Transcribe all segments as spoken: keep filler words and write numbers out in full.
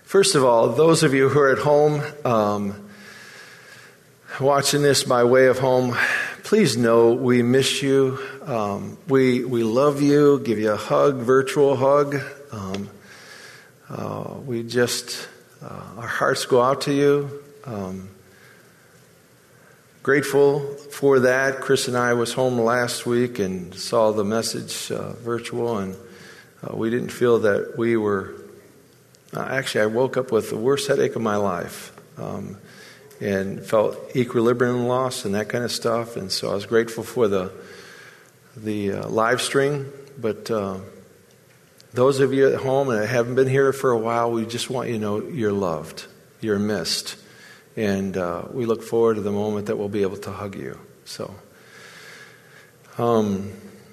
First of all, those of you who are at home, um, watching this by way of home, please know we miss you. Um, we we love you. Give you a hug, virtual hug. Um, uh, we just uh, our hearts go out to you. Um, grateful for that. Chris and I was home last week and saw the message uh, virtual, and uh, we didn't feel that we were. Uh, actually, I woke up with the worst headache of my life. Um, and felt equilibrium loss and that kind of stuff. And so I was grateful for the the uh, live stream. But uh, those of you at home and haven't been here for a while, we just want you to know you're loved, you're missed. And uh, we look forward to the moment that we'll be able to hug you. So, um,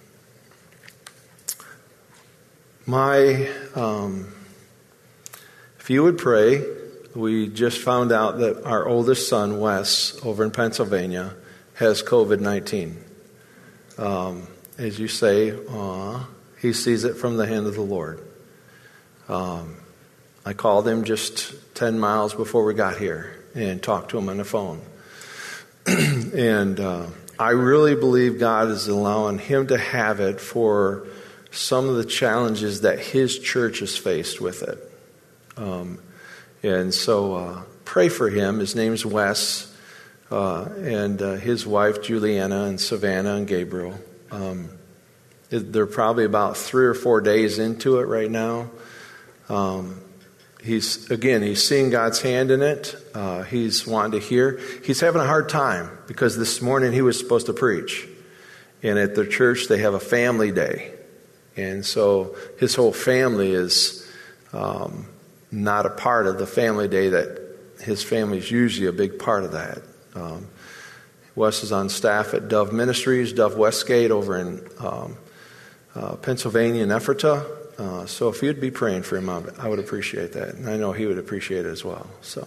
my, um, if you would pray. We just found out that our oldest son, Wes, over in Pennsylvania, has covid nineteen. Um, as you say, aw, he sees it from the hand of the Lord. Um, I called him just ten miles before we got here and talked to him on the phone. and uh, I really believe God is allowing him to have it for some of the challenges that his church is faced with it. Um And so uh, pray for him. His name's Wes, uh, and uh, his wife, Juliana, and Savannah, and Gabriel. Um, they're probably about three or four days into it right now. Um, he's, again, he's seeing God's hand in it. Uh, he's wanting to hear. He's having a hard time because this morning he was supposed to preach. And at their church, they have a family day. And so his whole family is... Um, not a part of the family day that his family is usually a big part of that. Um, Wes is on staff at Dove Ministries, Dove Westgate over in um, uh, Pennsylvania and Ephrata. Uh, so if you'd be praying for him, I would appreciate that. And I know he would appreciate it as well. So,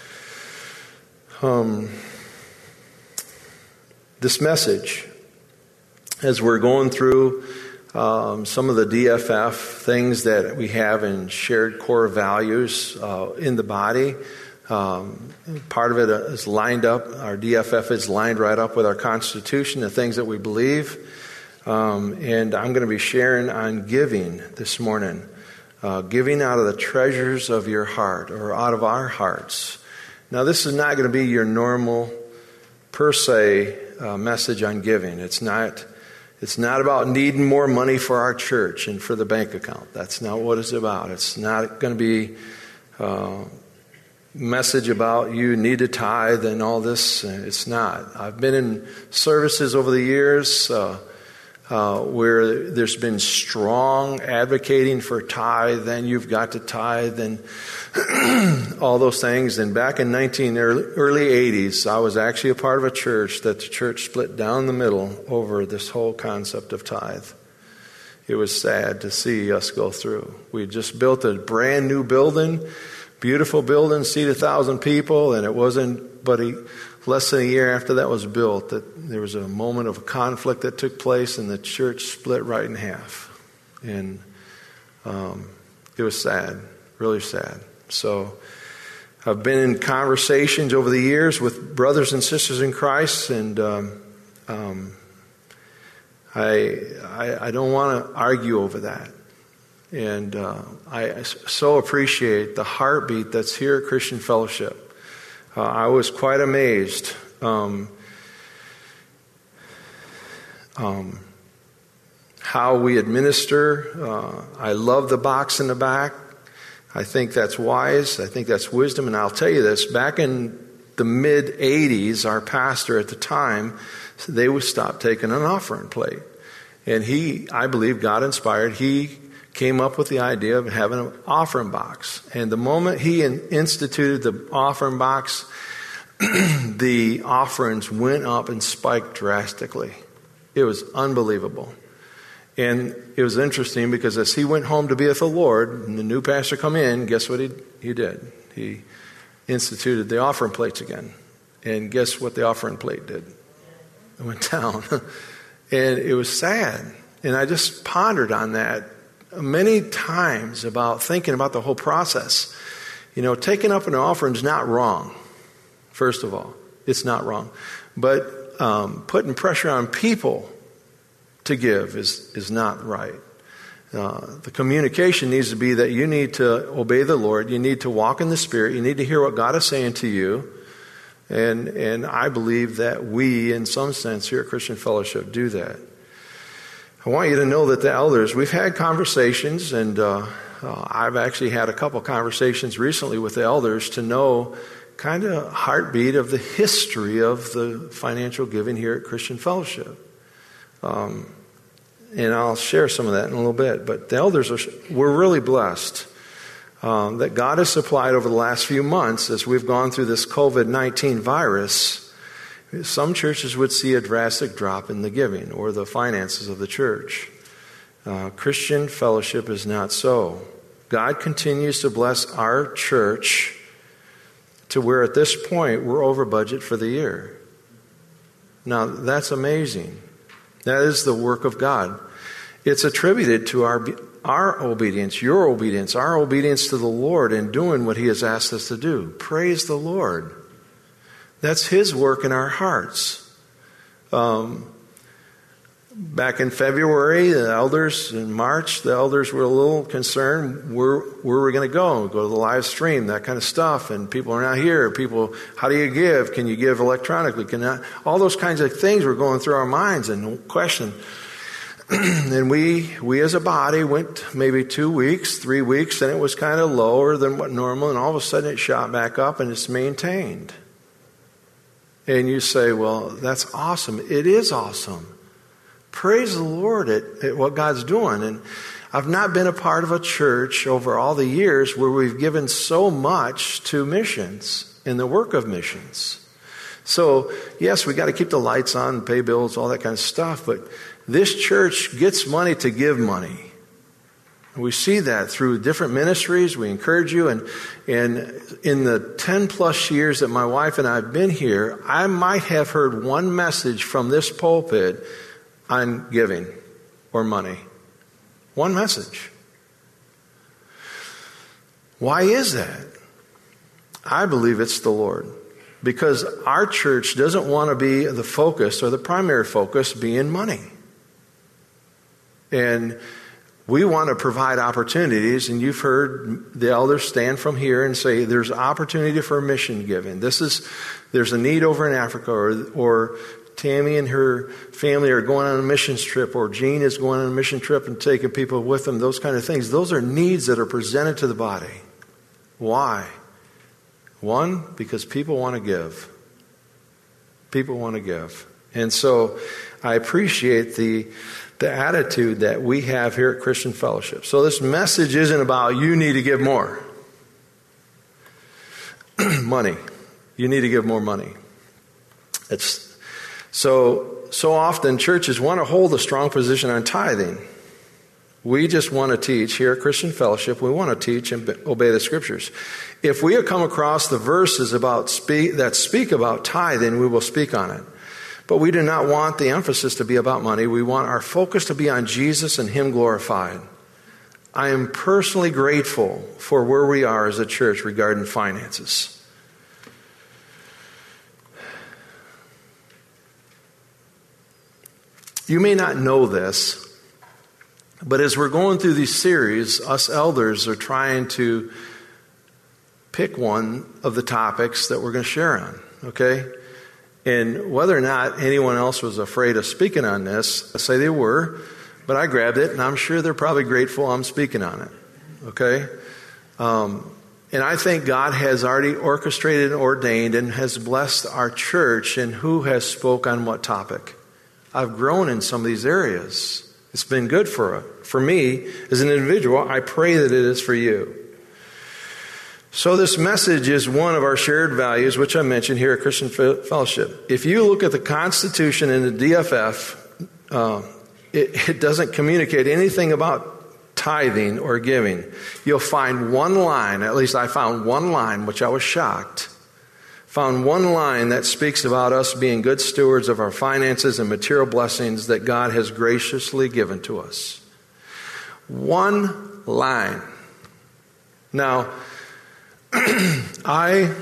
um, this message, as we're going through Um, some of the D F F things that we have in shared core values uh, in the body. Um, part of it is lined up. Our D F F is lined right up with our Constitution, the things that we believe. Um, and I'm going to be sharing on giving this morning. Uh, giving out of the treasures of your heart, or out of our hearts. Now, this is not going to be your normal, per se, uh, message on giving. It's not... It's not about needing more money for our church and for the bank account. That's not what it's about. It's not going to be a message about you need to tithe and all this. It's not. I've been in services over the years uh, uh, where there's been strong advocating for tithe, then you've got to tithe, and all those things. And back in nineteen early, early eighties, I was actually a part of a church that the church split down the middle over this whole concept of tithe. It was sad to see us go through. We just built a brand new building, beautiful building, seat a thousand people, and it wasn't but a, less than a year after that was built that there was a moment of conflict that took place, and the church split right in half. And um, it was sad, really sad. So I've been in conversations over the years with brothers and sisters in Christ, and um, um, I, I I don't want to argue over that. And uh, I so appreciate the heartbeat that's here at Christian Fellowship. Uh, I was quite amazed. Um, um, how we administer. Uh, I love the box in the back. I think that's wise. I think that's wisdom. And I'll tell you this, back in the mid eighties, our pastor at the time, they would stop taking an offering plate. And he, I believe God inspired, he came up with the idea of having an offering box. And the moment he in, instituted the offering box, the offerings went up and spiked drastically. It was unbelievable. And it was interesting because as he went home to be with the Lord and the new pastor come in, guess what he he did? He instituted the offering plates again. And guess what the offering plate did? It went down. And it was sad. And I just pondered on that many times about thinking about the whole process. You know, taking up an offering is not wrong, first of all. It's not wrong. But um, putting pressure on people to give is, is not right. Uh, the communication needs to be that you need to obey the Lord. You need to walk in the Spirit. You need to hear what God is saying to you. And, and I believe that we, in some sense, here at Christian Fellowship, do that. I want you to know that the elders, we've had conversations, and uh, uh, I've actually had a couple conversations recently with the elders to know kind of heartbeat of the history of the financial giving here at Christian Fellowship. Um, and I'll share some of that in a little bit. But the elders, are, we're really blessed um, that God has supplied over the last few months as we've gone through this covid nineteen virus. Some churches would see a drastic drop in the giving or the finances of the church. Uh, Christian Fellowship is not so. God continues to bless our church to where at this point we're over budget for the year. Now, that's amazing. That is the work of God. It's attributed to our our obedience, your obedience, our obedience to the Lord in doing what He has asked us to do. Praise the Lord. That's His work in our hearts. Um, back in February, the elders, in March, the elders were a little concerned where, where we're going to go. Go to the live stream, that kind of stuff. And people are not here. People, how do you give? Can you give electronically? Can I? All those kinds of things were going through our minds and question. And we, we as a body went maybe two weeks, three weeks, and it was kind of lower than what normal. And all of a sudden it shot back up and it's maintained. And you say, well, that's awesome. It is awesome. Praise the Lord at, at what God's doing. And I've not been a part of a church over all the years where we've given so much to missions and the work of missions. So, yes, we got to keep the lights on, pay bills, all that kind of stuff. But this church gets money to give money. We see that through different ministries. We encourage you. And, and in the ten plus years that my wife and I have been here, I might have heard one message from this pulpit on giving or money. One message. Why is that? I believe it's the Lord. Because our church doesn't want to be the focus or the primary focus being money. And we want to provide opportunities, and you've heard the elders stand from here and say there's opportunity for mission giving. This is, there's a need over in Africa, or, or Tammy and her family are going on a missions trip, or Jean is going on a mission trip and taking people with them, those kind of things. Those are needs that are presented to the body. Why? One, because people want to give. People want to give. And so I appreciate the the attitude that we have here at Christian Fellowship. So this message isn't about you need to give more money. You need to give more money. It's so so often churches want to hold a strong position on tithing. We just want to teach here at Christian Fellowship. We want to teach and obey the Scriptures. If we have come across the verses about speak, that speak about tithing, we will speak on it. But we do not want the emphasis to be about money. We want our focus to be on Jesus and Him glorified. I am personally grateful for where we are as a church regarding finances. You may not know this, but as we're going through these series, us elders are trying to pick one of the topics that we're going to share on, okay? And whether or not anyone else was afraid of speaking on this, I say they were, but I grabbed it, and I'm sure they're probably grateful I'm speaking on it, okay? Um, and I think God has already orchestrated and ordained and has blessed our church and who has spoke on what topic. I've grown in some of these areas. It's been good for, for me as an individual. I pray that it is for you. So this message is one of our shared values, which I mentioned here at Christian Fellowship. If you look at the Constitution and the D F F, uh, it, it doesn't communicate anything about tithing or giving. You'll find one line, at least I found one line, which I was shocked, found one line that speaks about us being good stewards of our finances and material blessings that God has graciously given to us. One line. Now, I,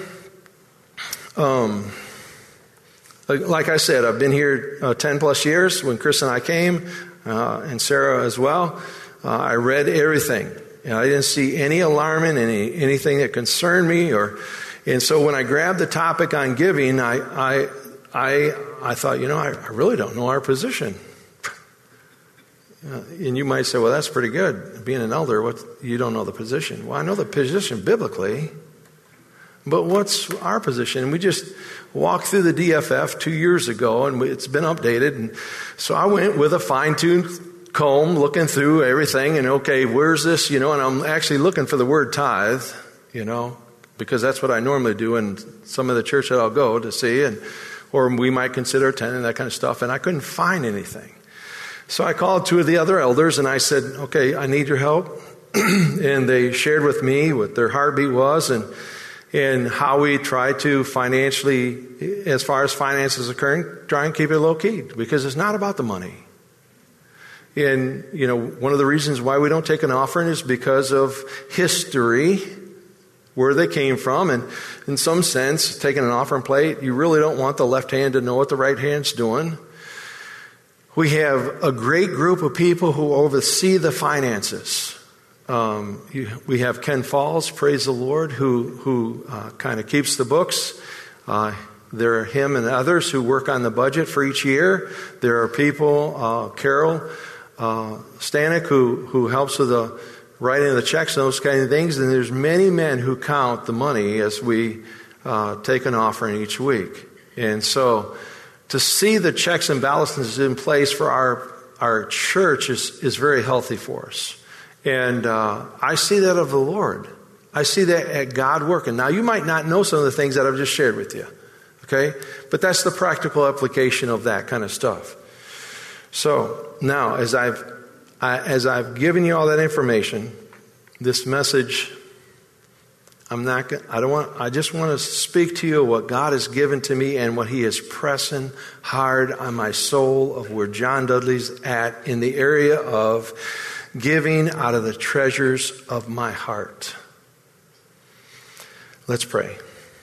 um, like, like I said, I've been here uh, ten plus years when Chris and I came, uh, and Sarah as well. Uh, I read everything. And I didn't see any alarming, any anything that concerned me, or, and so when I grabbed the topic on giving, I, I, I, I thought, you know, I, I really don't know our position. Uh, and you might say, well, that's pretty good. Being an elder, what, you don't know the position. Well, I know the position biblically, but what's our position? And we just walked through the D F F two years ago, and it's been updated. And so I went with a fine-tuned comb, looking through everything, and okay, where's this, you know, and I'm actually looking for the word tithe, you know, because that's what I normally do in some of the church that I'll go to see, and or we might consider attending, that kind of stuff, and I couldn't find anything. So I called two of the other elders and I said, okay, I need your help. And they shared with me what their heartbeat was and and how we try to financially, as far as finances occurring, try and keep it low key, because it's not about the money. And, you know, one of the reasons why we don't take an offering is because of history, where they came from. And in some sense, taking an offering plate, you really don't want the left hand to know what the right hand's doing. We have a great group of people who oversee the finances. Um, you, we have Ken Falls, praise the Lord, who who uh, kind of keeps the books. Uh, there are him and others who work on the budget for each year. There are people, uh, Carol uh, Stanek, who who helps with the writing of the checks and those kind of things. And there's many men who count the money as we uh, take an offering each week. And so, to see the checks and balances in place for our our church is, is very healthy for us. And uh, I see that of the Lord. I see that at God working. Now, you might not know some of the things that I've just shared with you, okay? But that's the practical application of that kind of stuff. So now, as I've I, as I've given you all that information, this message, I'm not. I don't want. I just want to speak to you what God has given to me and what He is pressing hard on my soul of where John Dudley's at in the area of giving out of the treasures of my heart. Let's pray.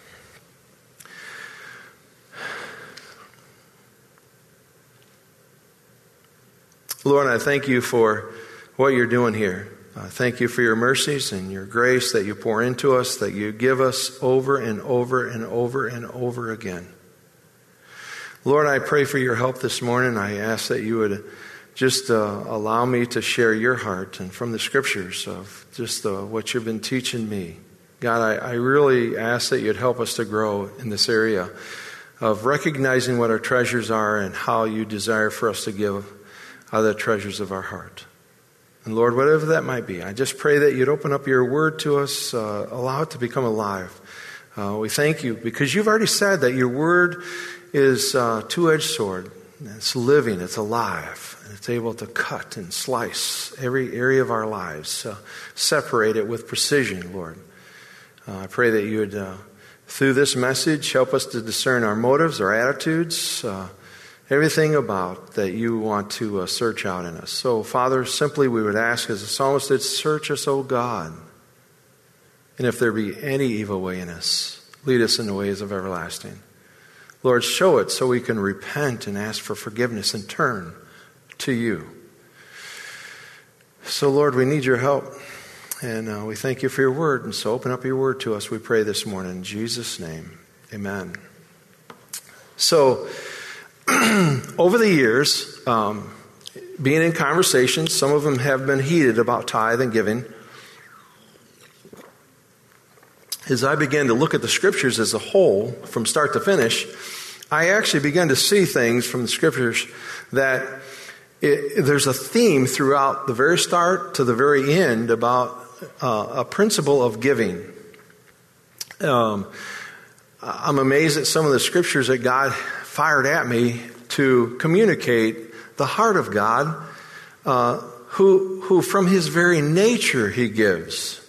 Lord, I thank you for what you're doing here. Uh, thank you for your mercies and your grace that you pour into us, that you give us over and over and over and over again. Lord, I pray for your help this morning. I ask that you would just uh, allow me to share your heart and from the scriptures of just uh, what you've been teaching me. God, I, I really ask that you'd help us to grow in this area of recognizing what our treasures are and how you desire for us to give out of the treasures of our heart. And Lord, whatever that might be, I just pray that you'd open up your word to us, uh, allow it to become alive. Uh, we thank you because you've already said that your word is a two-edged sword. It's living, it's alive, and it's able to cut and slice every area of our lives, uh, separate it with precision, Lord. Uh, I pray that you would, uh, through this message, help us to discern our motives, our attitudes, uh, everything about that you want to uh, search out in us. So, Father, simply we would ask, as the psalmist did, search us, O God. And if there be any evil way in us, lead us in the ways of everlasting. Lord, show it so we can repent and ask for forgiveness and turn to you. So, Lord, we need your help. And uh, we thank you for your word. And so open up your word to us, we pray this morning. In Jesus' name, amen. So, over the years, um, being in conversations, some of them have been heated about tithe and giving. As I began to look at the scriptures as a whole, from start to finish, I actually began to see things from the scriptures that it, there's a theme throughout the very start to the very end about uh, a principle of giving. Um, I'm amazed at some of the scriptures that God fired at me to communicate the heart of God, uh, who, who from his very nature he gives.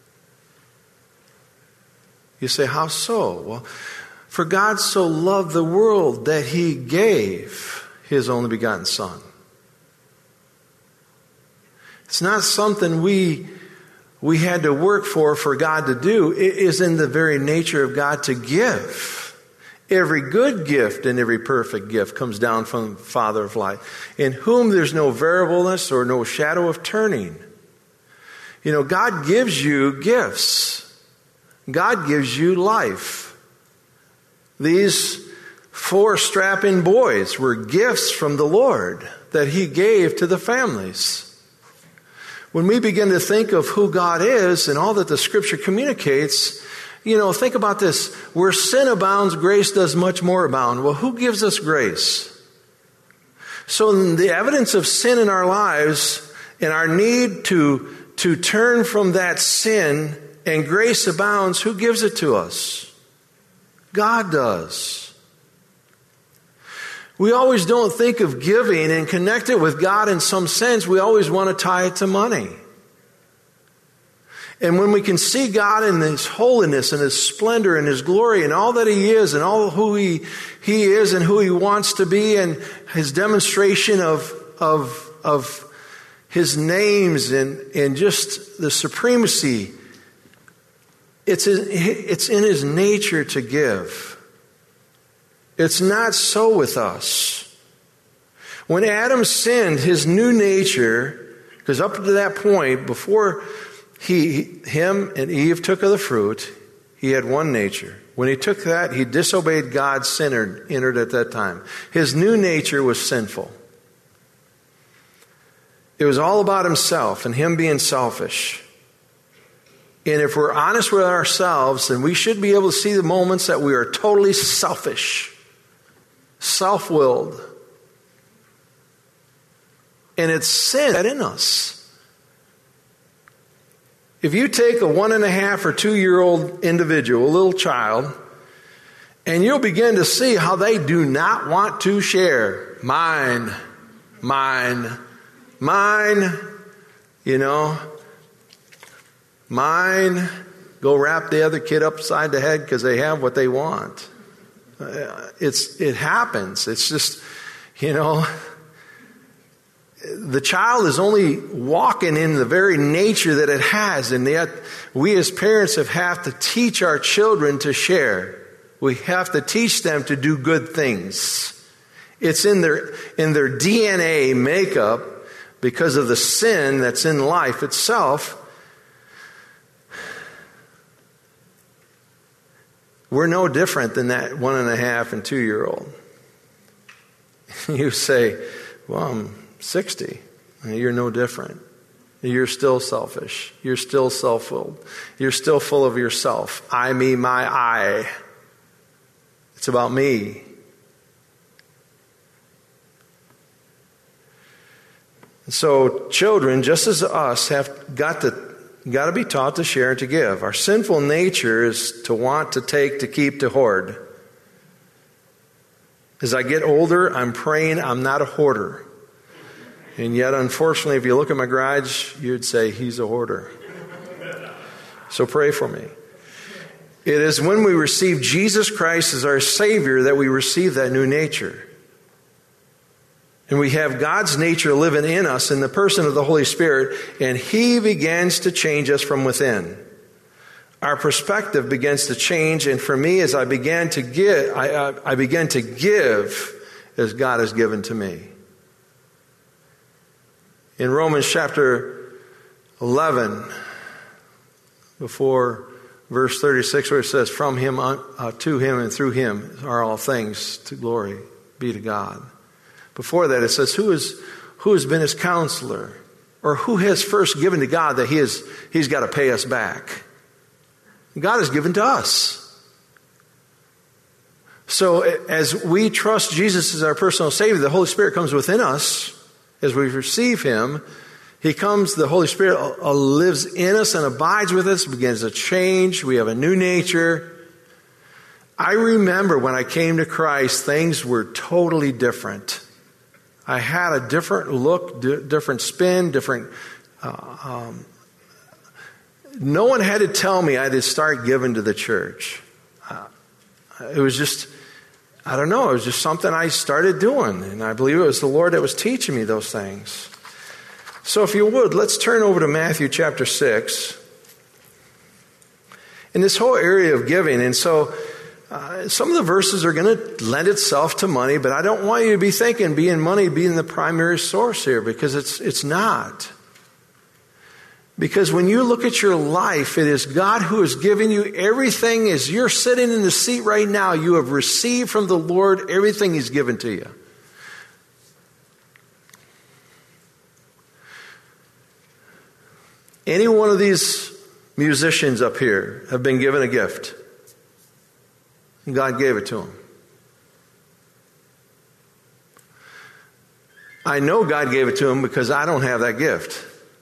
You say, how so? Well, for God so loved the world that he gave his only begotten Son. It's not something we we had to work for, for God to do, it is in the very nature of God to give. Every good gift and every perfect gift comes down from the Father of light, in whom there's no variableness or no shadow of turning. You know, God gives you gifts. God gives you life. These four strapping boys were gifts from the Lord that He gave to the families. When we begin to think of who God is and all that the Scripture communicates, you know, think about this. Where sin abounds, grace does much more abound. Well, who gives us grace? So the evidence of sin in our lives and our need to, to turn from that sin and grace abounds, who gives it to us? God does. We always don't think of giving and connect it with God in some sense. We always want to tie it to money. And when we can see God in His holiness and His splendor and His glory and all that He is and all who He, he is and who He wants to be and His demonstration of, of, of His names and, and just the supremacy, it's in, it's in His nature to give. It's not so with us. When Adam sinned, his new nature, because up to that point, before he, him and Eve took of the fruit, he had one nature. When he took that, he disobeyed God, sin entered at that time. His new nature was sinful. It was all about himself and him being selfish. And if we're honest with ourselves, then we should be able to see the moments that we are totally selfish, self-willed. And it's sin in us. If you take a one and a half or two year old individual, a little child, and you'll begin to see how they do not want to share. Mine, mine, mine, you know, mine, go wrap the other kid upside the head because they have what they want. It's, it happens. It's just, you know, the child is only walking in the very nature that it has, and yet we as parents have, have to teach our children to share. We have to teach them to do good things. It's in their, in their D N A makeup because of the sin that's in life itself. We're no different than that one and a half and two year old. You say, well, I'm sixty. You're no different. You're still selfish. You're still self-willed. You're still full of yourself. I, me, my, I. It's about me. So children, just as us, have got to got to be taught to share and to give. Our sinful nature is to want, to take, to keep, to hoard. As I get older, I'm praying I'm not a hoarder. And yet, unfortunately, if you look at my garage, you'd say, he's a hoarder. So pray for me. It is when we receive Jesus Christ as our Savior that we receive that new nature. And we have God's nature living in us in the person of the Holy Spirit, and He begins to change us from within. Our perspective begins to change, and for me, as I began to give, I, I, I began to give as God has given to me. In Romans chapter eleven, before verse thirty-six, where it says, from Him, uh, to Him, and through Him are all things, to glory be to God. Before that, it says, who is who has been His counselor? Or who has first given to God that he is, He's got to pay us back? God has given to us. So as we trust Jesus as our personal Savior, the Holy Spirit comes within us. As we receive Him, He comes, the Holy Spirit lives in us and abides with us, begins to change. We have a new nature. I remember when I came to Christ, things were totally different. I had a different look, different spin, different... Uh, um, no one had to tell me I had to start giving to the church. Uh, it was just... I don't know, it was just something I started doing, and I believe it was the Lord that was teaching me those things. So if you would, let's turn over to Matthew chapter six. in this whole area of giving. And so uh, some of the verses are going to lend itself to money, but I don't want you to be thinking being money being the primary source here, because it's it's not. Because when you look at your life, it is God who has given you everything. As you're sitting in the seat right now, you have received from the Lord everything He's given to you. Any one of these musicians up here have been given a gift. And God gave it to them. I know God gave it to them because I don't have that gift.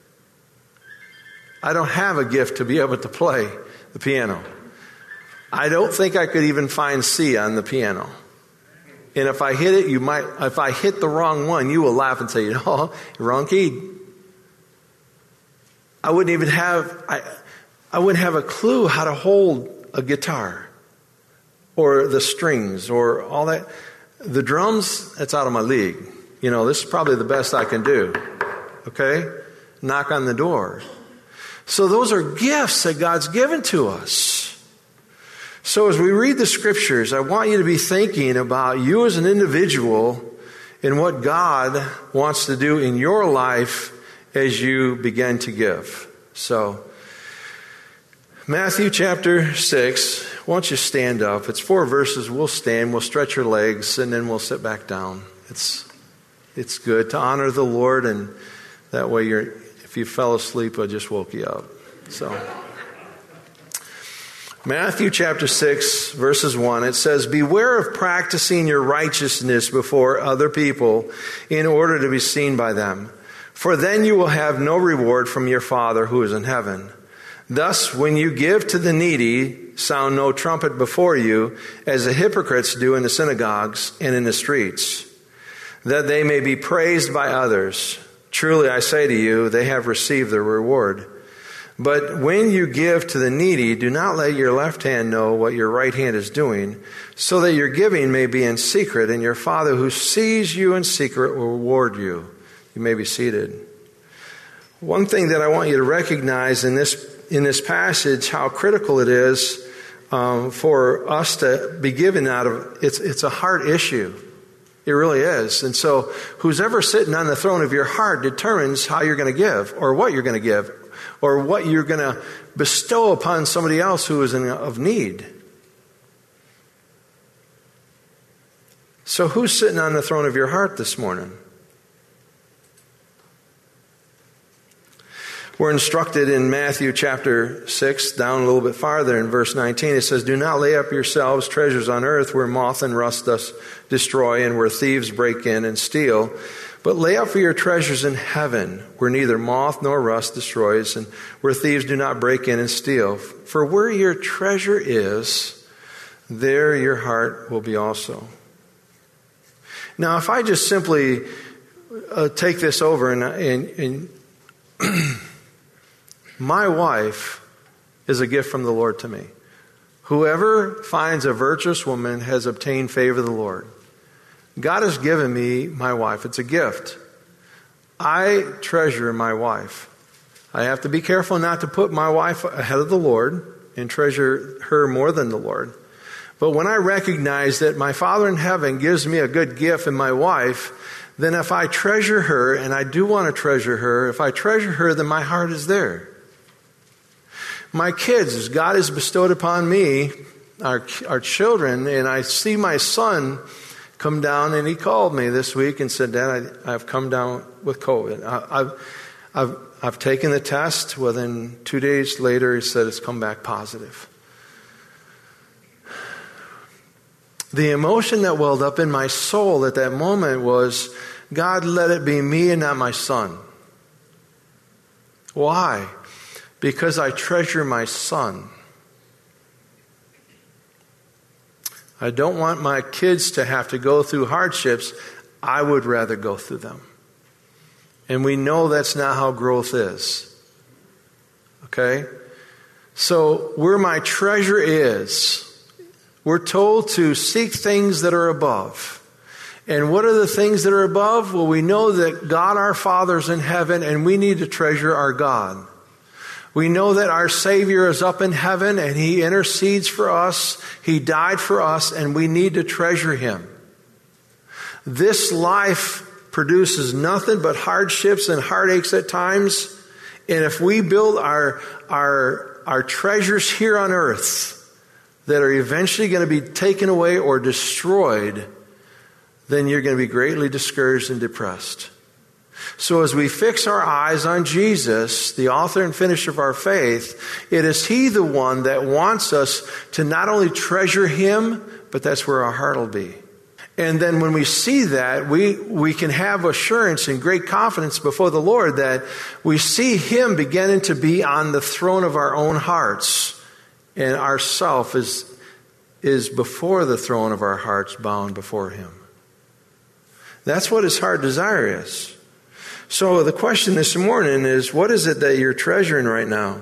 I don't have a gift to be able to play the piano. I don't think I could even find C on the piano. And if I hit it, you might, if I hit the wrong one, you will laugh and say, "Oh, wrong key." I wouldn't even have, I, I wouldn't have a clue how to hold a guitar or the strings or all that. The drums, that's out of my league. You know, this is probably the best I can do. Okay? Knock on the door. So those are gifts that God's given to us. So as we read the scriptures, I want you to be thinking about you as an individual and what God wants to do in your life as you begin to give. So, Matthew chapter six, why don't you stand up? It's four verses. We'll stand, we'll stretch your legs, and then we'll sit back down. It's it's good to honor the Lord, and that way you're, if you fell asleep, I just woke you up. So, Matthew chapter six, verses one, it says, "Beware of practicing your righteousness before other people in order to be seen by them. For then you will have no reward from your Father who is in heaven. Thus, when you give to the needy, sound no trumpet before you, as the hypocrites do in the synagogues and in the streets, that they may be praised by others. Truly, I say to you, they have received their reward. But when you give to the needy, do not let your left hand know what your right hand is doing, so that your giving may be in secret, and your Father who sees you in secret will reward you." You may be seated. One thing that I want you to recognize in this in this passage, how critical it is um, for us to be given out of, it's it's a heart issue. It really is. And so who's ever sitting on the throne of your heart determines how you're going to give, or what you're going to give, or what you're going to bestow upon somebody else who is in of need. So who's sitting on the throne of your heart this morning? We're instructed in Matthew chapter six, down a little bit farther in verse nineteen. It says, "Do not lay up yourselves treasures on earth where moth and rust does destroy and where thieves break in and steal. But lay up for your treasures in heaven where neither moth nor rust destroys and where thieves do not break in and steal. For where your treasure is, there your heart will be also." Now, if I just simply uh, take this over and, and, and my wife is a gift from the Lord to me. Whoever finds a virtuous woman has obtained favor of the Lord. God has given me my wife. It's a gift. I treasure my wife. I have to be careful not to put my wife ahead of the Lord and treasure her more than the Lord. But when I recognize that my Father in heaven gives me a good gift in my wife, then if I treasure her, and I do want to treasure her, if I treasure her, then my heart is there. My kids, as God has bestowed upon me, our, our children, and I see my son come down, and he called me this week and said, "Dad, I, I've come down with COVID. I, I've, I've, I've taken the test." Within two days later, he said it's come back positive. The emotion that welled up in my soul at that moment was, God, let it be me and not my son. Why? Because I treasure my son. I don't want my kids to have to go through hardships. I would rather go through them. And we know that's not how growth is. Okay? So where my treasure is, we're told to seek things that are above. And what are the things that are above? Well, we know that God our Father is in heaven, and we need to treasure our God. We know that our Savior is up in heaven and He intercedes for us. He died for us and we need to treasure Him. This life produces nothing but hardships and heartaches at times. And if we build our, our, our treasures here on earth that are eventually going to be taken away or destroyed, then you're going to be greatly discouraged and depressed. So as we fix our eyes on Jesus, the author and finisher of our faith, it is He the one that wants us to not only treasure Him, but that's where our heart will be. And then when we see that, we, we can have assurance and great confidence before the Lord that we see Him beginning to be on the throne of our own hearts. And our self is, is before the throne of our hearts, bound before Him. That's what His heart desire is. So the question this morning is, what is it that you're treasuring right now?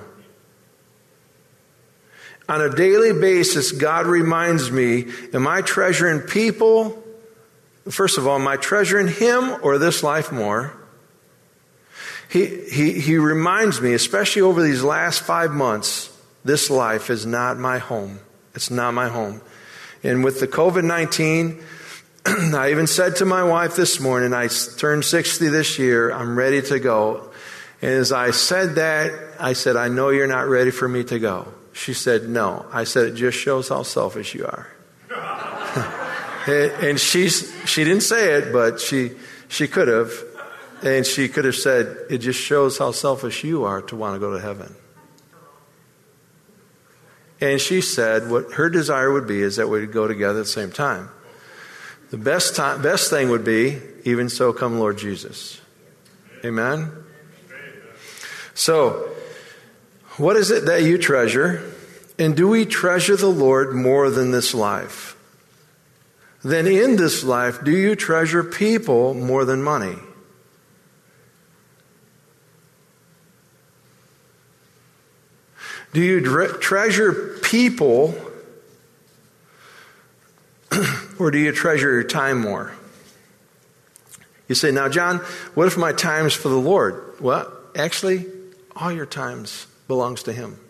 On a daily basis, God reminds me, am I treasuring people? First of all, am I treasuring Him or this life more? He, he, he reminds me, especially over these last five months, this life is not my home. It's not my home. And with the covid nineteen, I even said to my wife this morning, I turned sixty this year, I'm ready to go. And as I said that, I said, I know you're not ready for me to go. She said, no. I said, it just shows how selfish you are. and she's, she didn't say it, but she, she could have. And she could have said, it just shows how selfish you are to want to go to heaven. And she said what her desire would be is that we'd go together at the same time. The best time, best thing would be, even so come Lord Jesus. Amen? So, what is it that you treasure? And do we treasure the Lord more than this life? Then in this life, do you treasure people more than money? Do you dre- treasure people or do you treasure your time more? You say, now, John, what if my time's for the Lord? Well, actually, all your times belongs to Him.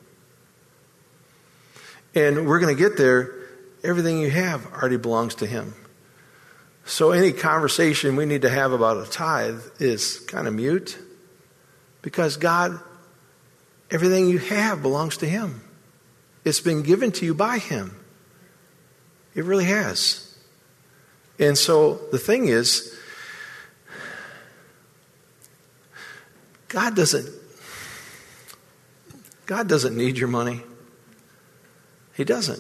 And we're going to get there. Everything you have already belongs to Him. So any conversation we need to have about a tithe is kind of mute. Because God, everything you have belongs to Him. It's been given to you by Him. It really has. And so the thing is, God doesn't, God doesn't need your money. He doesn't.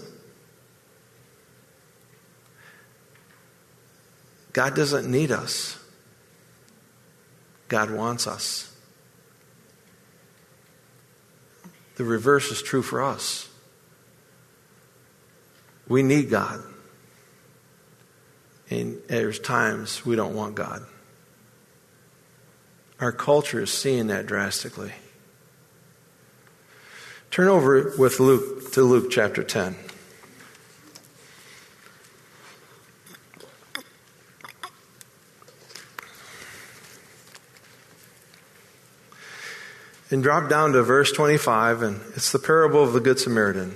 God doesn't need us. God wants us. The reverse is true for us. We need God. And there's times we don't want God. Our culture is seeing that drastically. Turn over with Luke to Luke chapter ten. And drop down to verse twenty-five, and it's the parable of the Good Samaritan.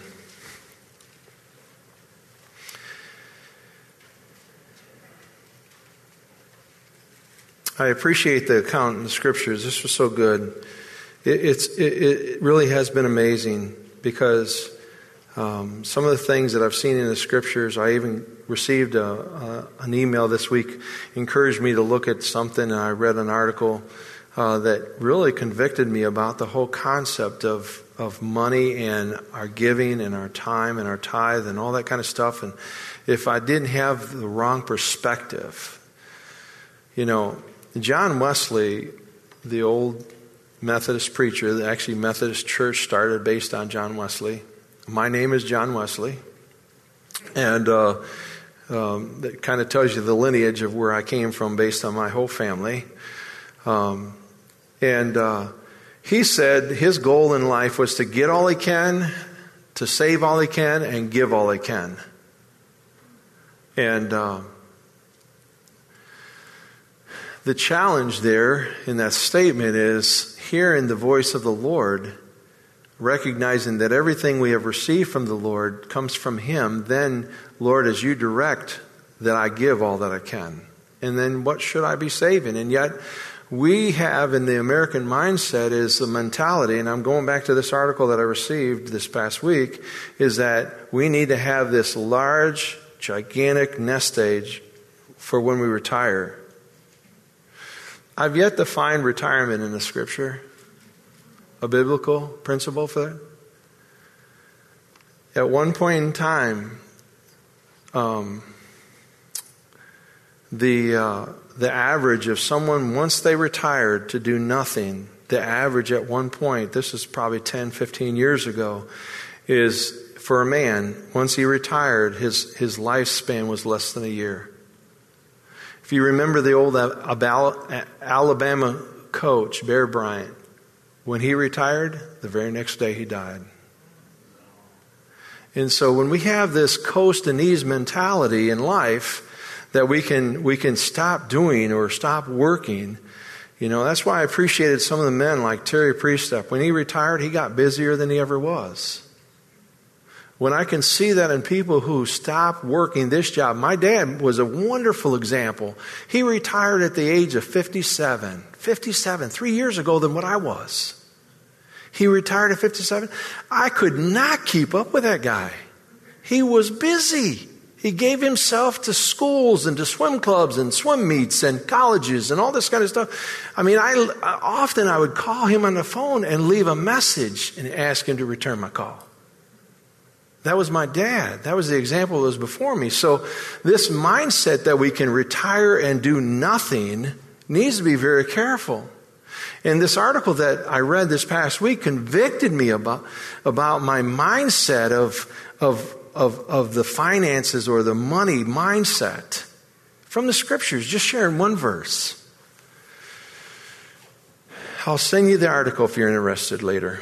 I appreciate the account in the Scriptures. This was so good. It, it's, it, it really has been amazing because um, some of the things that I've seen in the Scriptures, I even received a, a, an email this week, encouraged me to look at something, and I read an article uh, that really convicted me about the whole concept of, of money and our giving and our time and our tithe and all that kind of stuff. And if I didn't have the wrong perspective, you know, John Wesley, the old Methodist preacher, actually Methodist church started based on John Wesley. My name is John Wesley. And uh, um, that kind of tells you the lineage of where I came from based on my whole family. Um, and uh, he said his goal in life was to get all he can, to save all he can, and give all he can. And Uh, The challenge there in that statement is hearing the voice of the Lord recognizing that everything we have received from the Lord comes from Him, then, Lord, as you direct, that I give all that I can. And then what should I be saving? And yet, we have in the American mindset is the mentality, and I'm going back to this article that I received this past week, is that we need to have this large, gigantic nest egg for when we retire. I've yet to find retirement in the Scripture, a biblical principle for that. At one point in time, um, the uh, the average of someone, once they retired to do nothing, the average at one point, this is probably ten, fifteen years ago, is for a man, once he retired, his, his lifespan was less than a year. If you remember the old Alabama coach, Bear Bryant, when he retired, the very next day he died. And so when we have this coast and ease mentality in life, that we can we can stop doing or stop working, you know, that's why I appreciated some of the men like Terry Priestep. When he retired, he got busier than he ever was. When I can see that in people who stop working this job, my dad was a wonderful example. He retired at the age of fifty-seven. fifty-seven, three years ago than what I was. He retired at fifty-seven. I could not keep up with that guy. He was busy. He gave himself to schools and to swim clubs and swim meets and colleges and all this kind of stuff. I mean, I often I would call him on the phone and leave a message and ask him to return my call. That was my dad. That was the example that was before me. So this mindset that we can retire and do nothing needs to be very careful. And this article that I read this past week convicted me about, about my mindset of, of, of, of the finances or the money mindset from the Scriptures. Just sharing one verse. I'll send you the article if you're interested later.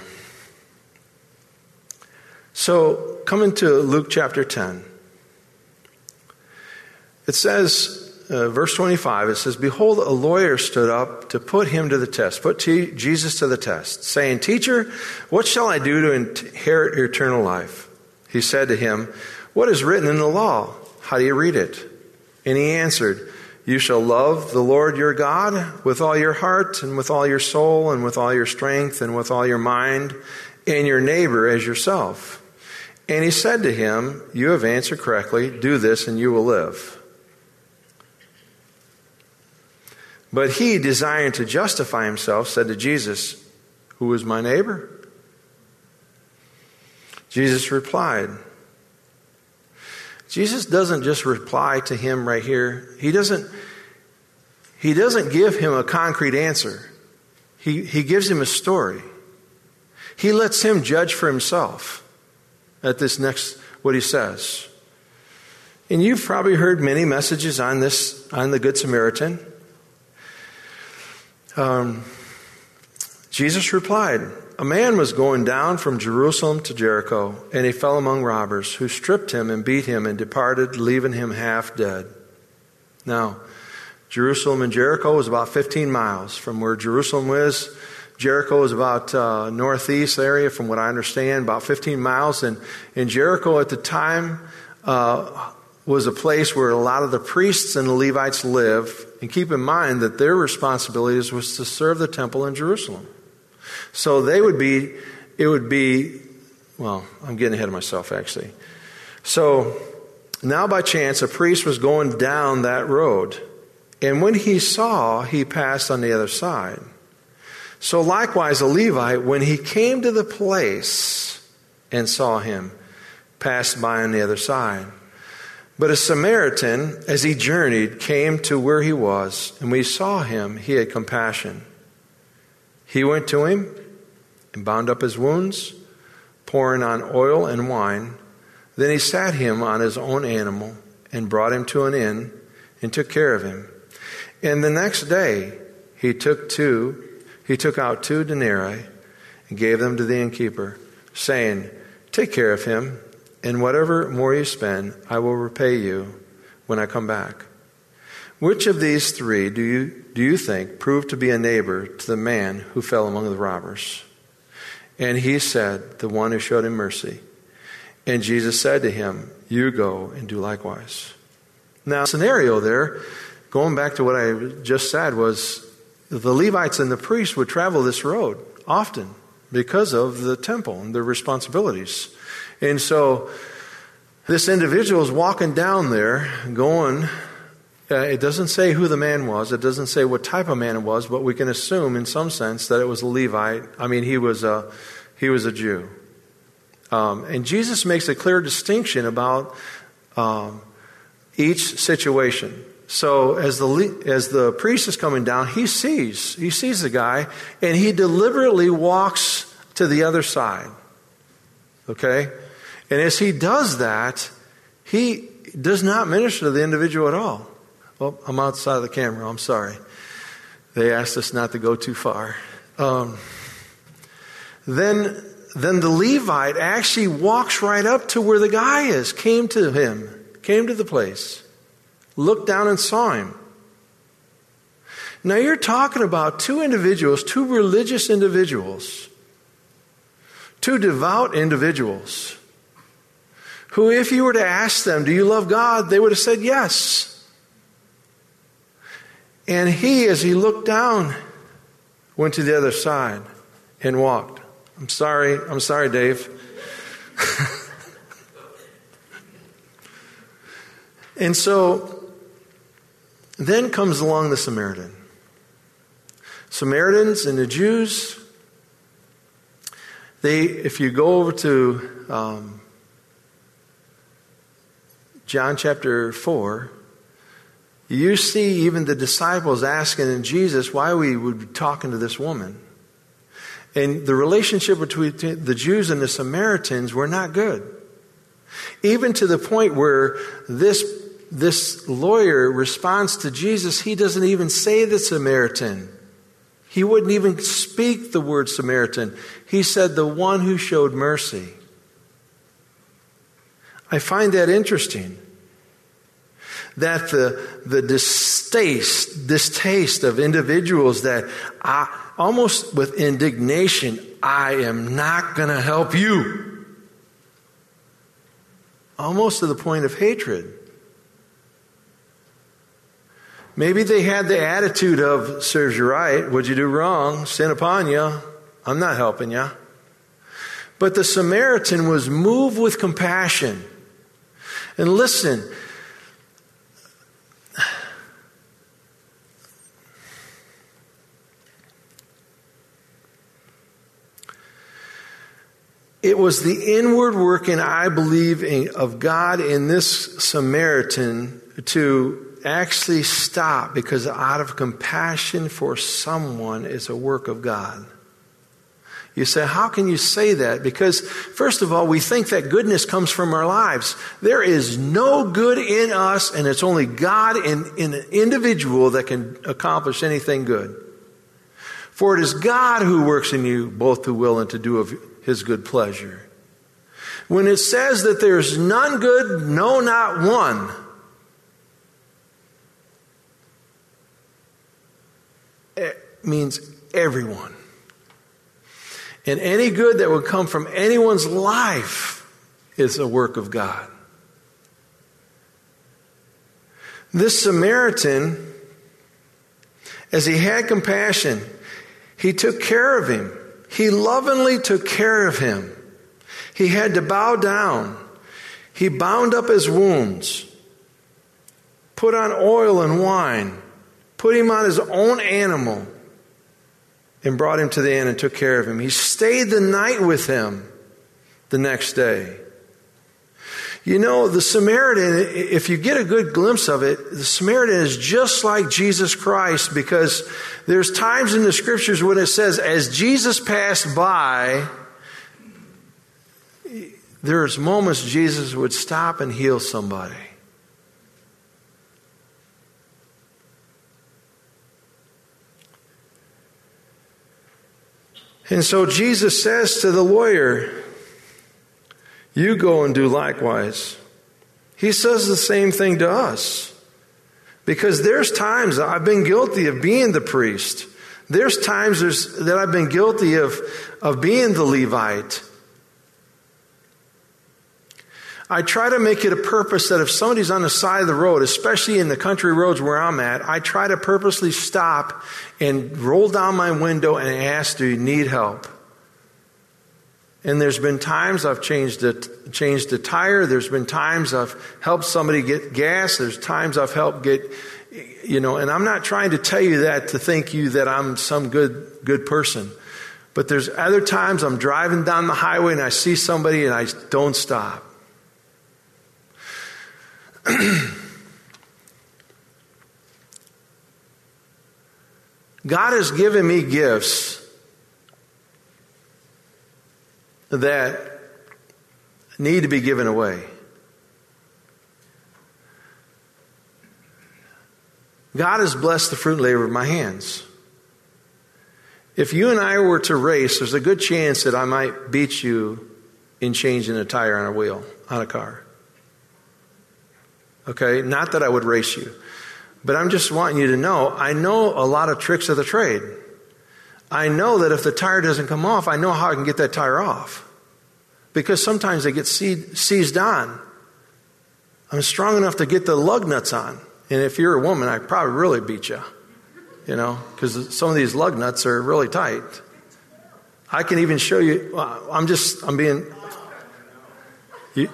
So, coming to Luke chapter ten. It says, uh, verse twenty-five, it says, "Behold, a lawyer stood up to put him to the test," put T- Jesus to the test, saying, "Teacher, what shall I do to inherit eternal life?" He said to him, "What is written in the law? How do you read it?" And he answered, "You shall love the Lord your God with all your heart and with all your soul and with all your strength and with all your mind, and your neighbor as yourself." And he said to him, "You have answered correctly. Do this and you will live." But he, desiring to justify himself, said to Jesus, "Who is my neighbor?" Jesus replied. Jesus doesn't just reply to him right here. He doesn't, he doesn't give him a concrete answer. He, he gives him a story. He lets him judge for himself at this next, what he says. And you've probably heard many messages on this, on the Good Samaritan. Um, Jesus replied, "A man was going down from Jerusalem to Jericho, and he fell among robbers, who stripped him and beat him and departed, leaving him half dead." Now, Jerusalem and Jericho was about fifteen miles from where Jerusalem was. Jericho is about uh, northeast area, from what I understand, about fifteen miles. And, and Jericho at the time uh, was a place where a lot of the priests and the Levites lived. And keep in mind that their responsibilities was to serve the temple in Jerusalem. So they would be, it would be, well, I'm getting ahead of myself actually. So now by chance a priest was going down that road. And when he saw, he passed on the other side. So likewise a Levite, when he came to the place and saw him, passed by on the other side. But a Samaritan, as he journeyed, came to where he was, and when he saw him, he had compassion. He went to him and bound up his wounds, pouring on oil and wine. Then he sat him on his own animal and brought him to an inn and took care of him. And the next day he took two, he took out two denarii and gave them to the innkeeper, saying, "Take care of him, and whatever more you spend, I will repay you when I come back." Which of these three do you do you think proved to be a neighbor to the man who fell among the robbers? And he said, the one who showed him mercy. And Jesus said to him, you go and do likewise. Now, the scenario there, going back to what I just said, was the Levites and the priests would travel this road often because of the temple and their responsibilities. And so this individual is walking down there going, uh, it doesn't say who the man was, it doesn't say what type of man it was, but we can assume in some sense that it was a Levite. I mean, he was a, he was a Jew. Um, and Jesus makes a clear distinction about um, each situation. So as the as the priest is coming down, he sees he sees the guy, and he deliberately walks to the other side. Okay? And as he does that, he does not minister to the individual at all. Well, I'm outside of the camera. I'm sorry. They asked us not to go too far. Um, then, then the Levite actually walks right up to where the guy is, came to him, came to the place, looked down and saw him. Now you're talking about two individuals, two religious individuals, two devout individuals, who if you were to ask them, do you love God? They would have said yes. And he, as he looked down, went to the other side and walked. I'm sorry, I'm sorry, Dave. And so, then comes along the Samaritan. Samaritans and the Jews, they, if you go over to um, John chapter four, you see even the disciples asking Jesus why we would be talking to this woman. And the relationship between the Jews and the Samaritans were not good. Even to the point where this, this lawyer responds to Jesus, he doesn't even say the Samaritan. He wouldn't even speak the word Samaritan. He said the one who showed mercy. I find that interesting. That the the distaste, distaste of individuals that I, almost with indignation, I am not going to help you. Almost to the point of hatred. Maybe they had the attitude of, serves you right, what'd you do wrong? Sin upon you. I'm not helping you. But the Samaritan was moved with compassion. And listen, it was the inward working, I believe, of God in this Samaritan to actually stop, because out of compassion for someone is a work of God. You say, how can you say that? Because, first of all, we think that goodness comes from our lives. There is no good in us, and it's only God in, in an individual that can accomplish anything good. For it is God who works in you both to will and to do of His good pleasure. When it says that there's none good, no, not one, it means everyone. And any good that would come from anyone's life is a work of God. This Samaritan, as he had compassion, he took care of him. He lovingly took care of him. He had to bow down. He bound up his wounds, put on oil and wine, put him on his own animal, and brought him to the inn and took care of him. He stayed the night with him the next day. You know, the Samaritan, if you get a good glimpse of it, the Samaritan is just like Jesus Christ, because there's times in the scriptures when it says, as Jesus passed by, there's moments Jesus would stop and heal somebody. And so Jesus says to the lawyer, you go and do likewise. He says the same thing to us. Because there's times I've been guilty of being the priest. There's times there's, that I've been guilty of, of being the Levite. I try to make it a purpose that if somebody's on the side of the road, especially in the country roads where I'm at, I try to purposely stop and roll down my window and ask, do you need help? And there's been times I've changed the, changed the tire. There's been times I've helped somebody get gas. There's times I've helped get, you know, and I'm not trying to tell you that to think you that I'm some good, good person. But there's other times I'm driving down the highway and I see somebody and I don't stop. God has given me gifts that need to be given away. God has blessed the fruit and labor of my hands. If you and I were to race, there's a good chance that I might beat you in changing a tire on a wheel, on a car. Okay? Not that I would race you. But I'm just wanting you to know, I know a lot of tricks of the trade. I know that if the tire doesn't come off, I know how I can get that tire off. Because sometimes they get seized on. I'm strong enough to get the lug nuts on. And if you're a woman, I'd probably really beat you. You know, because some of these lug nuts are really tight. I can even show you, I'm just, I'm being... You,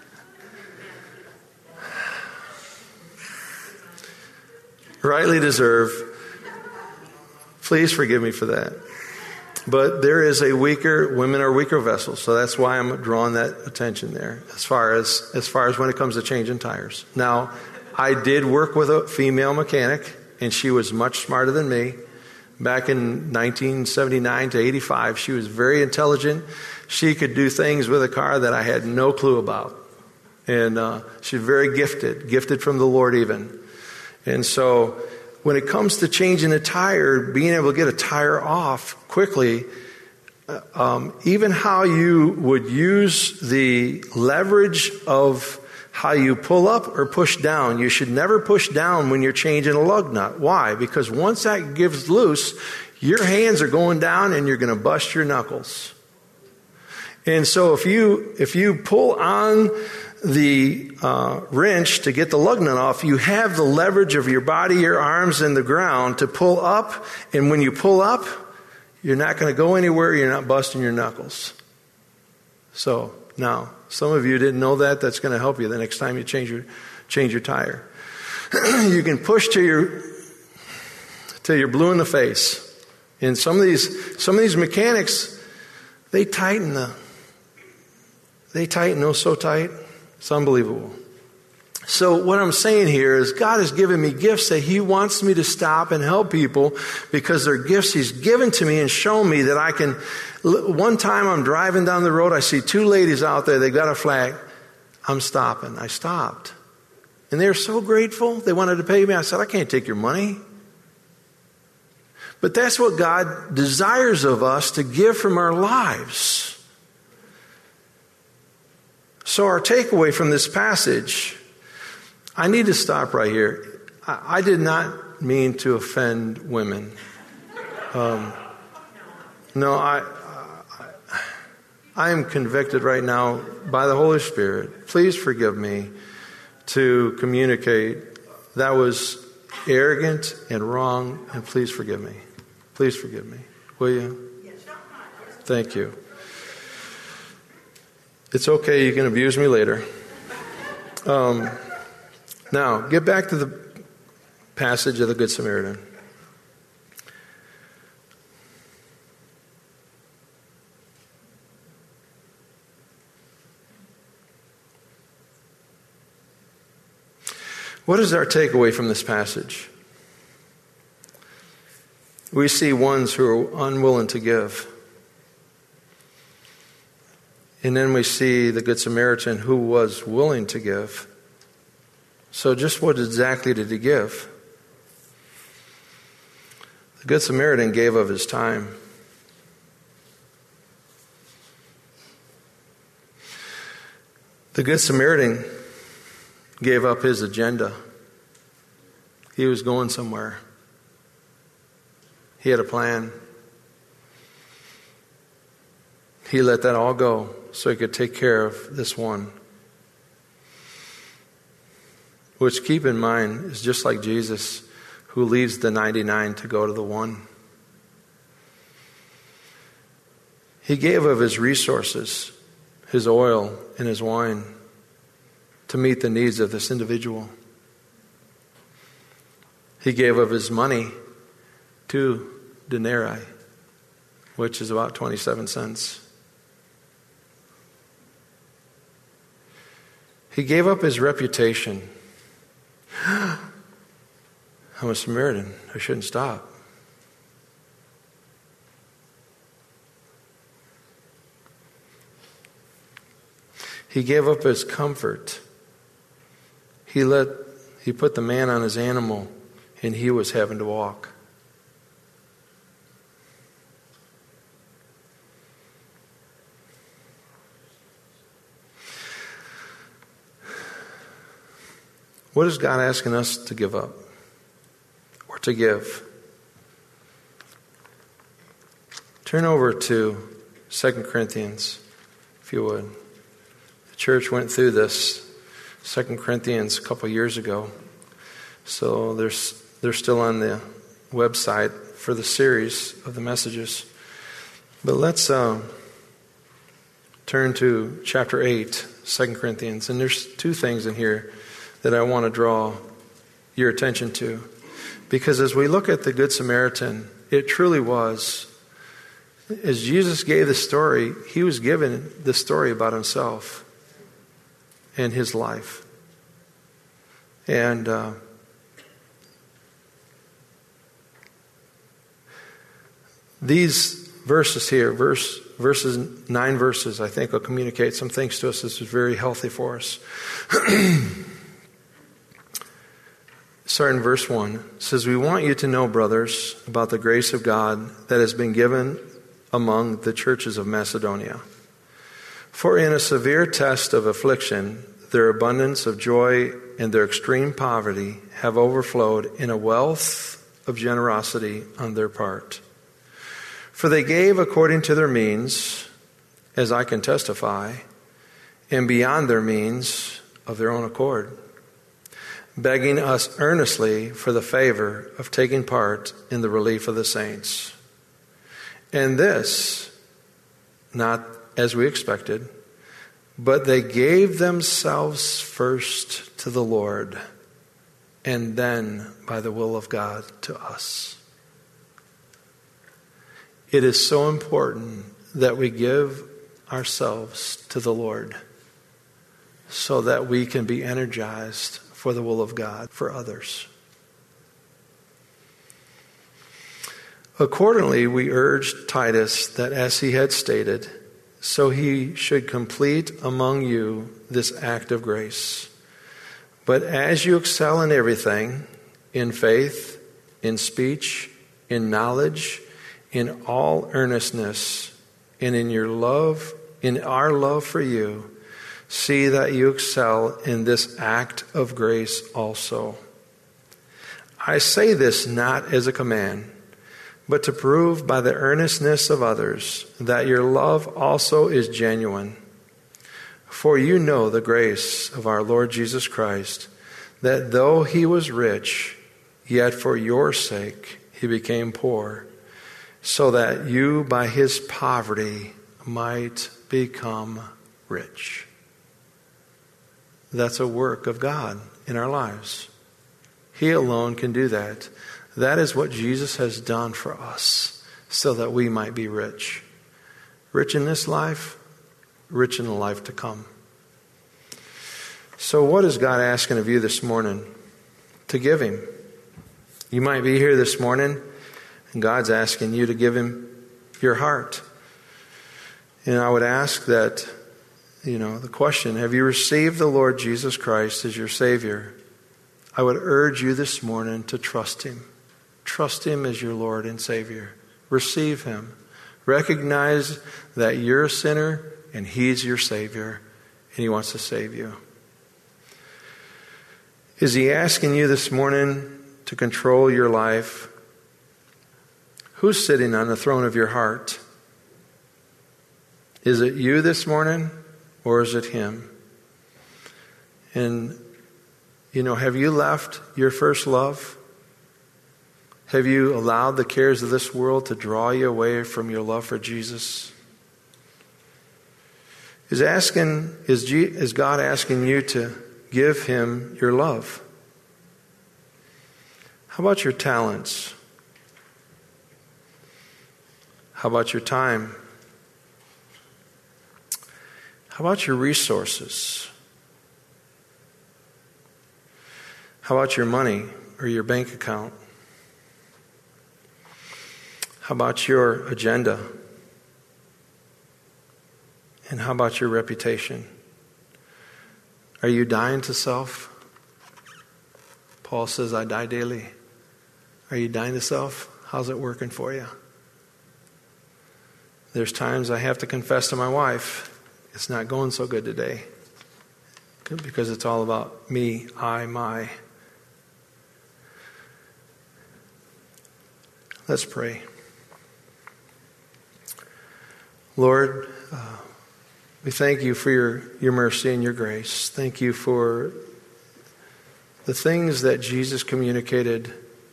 rightly deserve. Please forgive me for that. But there is a weaker, women are weaker vessels, so that's why I'm drawing that attention there as far as as far as when it comes to changing tires. Now, I did work with a female mechanic, and she was much smarter than me. Back in nineteen seventy-nine to eighty-five, she was very intelligent. She could do things with a car that I had no clue about. And uh, she's very gifted, gifted from the Lord even. And so when it comes to changing a tire, being able to get a tire off quickly, um, even how you would use the leverage of how you pull up or push down. You should never push down when you're changing a lug nut. Why? Because once that gives loose, your hands are going down and you're going to bust your knuckles. And so if you if you pull on the uh, wrench to get the lug nut off, you have the leverage of your body, your arms, and the ground to pull up. And when you pull up, you're not going to go anywhere. You're not busting your knuckles. So now, some of you didn't know that. That's going to help you the next time you change your change your tire. You can push till you're till you're blue in the face. And some of these some of these mechanics, they tighten the they tighten those so tight. It's unbelievable. So what I'm saying here is God has given me gifts that He wants me to stop and help people because they're gifts He's given to me and shown me that I can. One time I'm driving down the road, I see two ladies out there, they got a flag. I'm stopping. I stopped. And they're so grateful. They wanted to pay me. I said, I can't take your money. But that's what God desires of us, to give from our lives. So our takeaway from this passage, I need to stop right here. I, I did not mean to offend women. Um, no, I, I, I am convicted right now by the Holy Spirit. Please forgive me to communicate. That was arrogant and wrong, and please forgive me. Please forgive me. Will you? Thank you. It's okay, you can abuse me later. Um, now, get back to the passage of the Good Samaritan. What is our takeaway from this passage? We see ones who are unwilling to give. And then we see the Good Samaritan who was willing to give. So just what exactly did he give? The Good Samaritan gave of his time. The Good Samaritan gave up his agenda. He was going somewhere. He had a plan. He let that all go so he could take care of this one. Which, keep in mind, is just like Jesus, who leaves the ninety-nine to go to the one. He gave of his resources, his oil and his wine, to meet the needs of this individual. He gave of his money, two denarii, which is about twenty-seven cents. He gave up his reputation. I'm a Samaritan. I shouldn't stop. He gave up his comfort. He let he put the man on his animal, and he was having to walk. What is God asking us to give up or to give? Turn over to Second Corinthians, if you would. The church went through this, Second Corinthians, a couple years ago. So there's, they're still on the website for the series of the messages. But let's uh, turn to chapter eight, Second Corinthians. And there's two things in here that I want to draw your attention to. Because as we look at the Good Samaritan, it truly was, as Jesus gave the story, he was given the story about himself and his life. And uh, these verses here, verse verses, nine verses, I think will communicate some things to us. This is very healthy for us. Starting in verse one, it says, "We want you to know, brothers, about the grace of God that has been given among the churches of Macedonia. For in a severe test of affliction, their abundance of joy and their extreme poverty have overflowed in a wealth of generosity on their part. For they gave according to their means, as I can testify, and beyond their means of their own accord, begging us earnestly for the favor of taking part in the relief of the saints. And this, not as we expected, but they gave themselves first to the Lord, and then, by the will of God, to us." It is so important that we give ourselves to the Lord so that we can be energized for the will of God for others. Accordingly, we urged Titus that as he had stated, so he should complete among you this act of grace. But as you excel in everything, in faith, in speech, in knowledge, in all earnestness, and in your love, in our love for you, see that you excel in this act of grace also. I say this not as a command, but to prove by the earnestness of others that your love also is genuine. For you know the grace of our Lord Jesus Christ, that though he was rich, yet for your sake he became poor, so that you by his poverty might become rich. That's a work of God in our lives. He alone can do that. That is what Jesus has done for us, so that we might be rich. Rich in this life, rich in the life to come. So what is God asking of you this morning? To give him. You might be here this morning, and God's asking you to give him your heart. And I would ask that, you know, the question, have you received the Lord Jesus Christ as your Savior? I would urge you this morning to trust him. Trust him as your Lord and Savior. Receive him. Recognize that you're a sinner and he's your Savior, and he wants to save you. Is he asking you this morning to control your life? Who's sitting on the throne of your heart? Is it you this morning, or is it Him? And, you know, have you left your first love? Have you allowed the cares of this world to draw you away from your love for Jesus? Is asking, is, G, is God asking you to give Him your love? How about your talents? How about your time? How about your resources? How about your money or your bank account? How about your agenda? And how about your reputation? Are you dying to self? Paul says, I die daily. Are you dying to self? How's it working for you? There's times I have to confess to my wife, it's not going so good today. Because it's all about me, I, my. Let's pray. Lord, uh, we thank you for your, your mercy and your grace. Thank you for the things that Jesus communicated.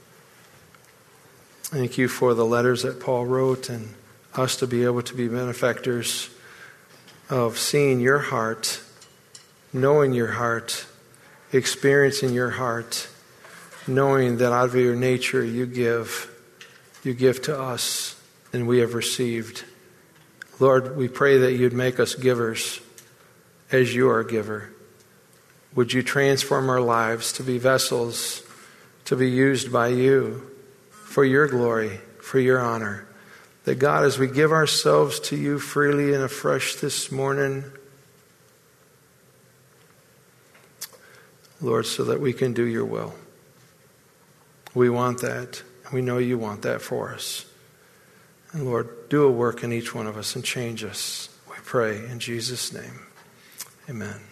Thank you for the letters that Paul wrote and us to be able to be benefactors of seeing your heart, knowing your heart, experiencing your heart, knowing that out of your nature you give, you give to us and we have received. Lord, we pray that you'd make us givers as you are a giver. Would you transform our lives to be vessels to be used by you for your glory, for your honor. That God, as we give ourselves to you freely and afresh this morning, Lord, so that we can do your will. We want that. We know you want that for us. And Lord, do a work in each one of us and change us. We pray in Jesus' name. Amen.